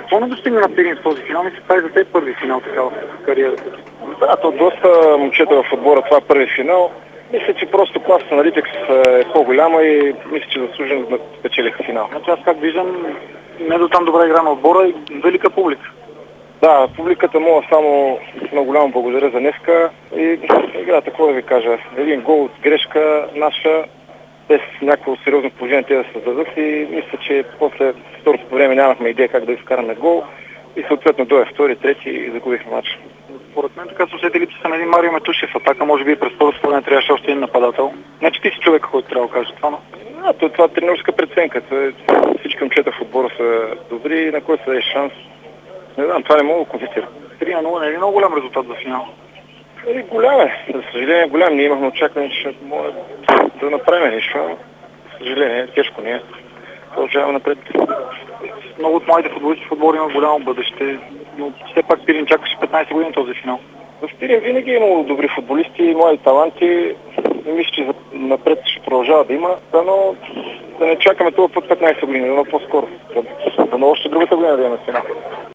Какво не достигна на Пирин в този финал? Мисля, това е за те първи финал така в кариерата. Да, то доста момчета в отбора, това първи финал. Мисля, че просто класата на Литекс е по-голяма и мисля, че заслужено да спечелиха финал. Значи аз как виждам, не до там добра игра на отбора и велика публика. Да, публиката му само много голямо благодаря за днеска и играта, какво да ви кажа, един гол от грешка наша, без някакво сериозно положение те да се създадат и мисля, че после второто време нямахме идея как да изкараме гол и съответно дойде втори, трети и загубихме матча. Според мен така се усети липсата на един Марио Метушев атака, може би през първото време трябваше още един нападател. Не, че ти си човека, който трябва да каже това, но... Това е тренерска преценка. Всички момчета в отбора са добри и на кой се даде шанс. Не знам, това не мога да коментира. 3-0 не е ли много голям резултат за финал? Голям е. За съжаление голям. Ние имахме очакване, че може да направим нещо. За съжаление, тежко не е. Продължаваме напред. Много от моите футболисти в отбора имат голямо бъдеще, но все пак Пирин чакаше 15 години този финал. В Пирин винаги е имало добри футболисти, млади таланти. И мисля, че напред ще продължава да има. Но да не чакаме това под 15 години, но по-скоро. Да още другата година да имаме финал.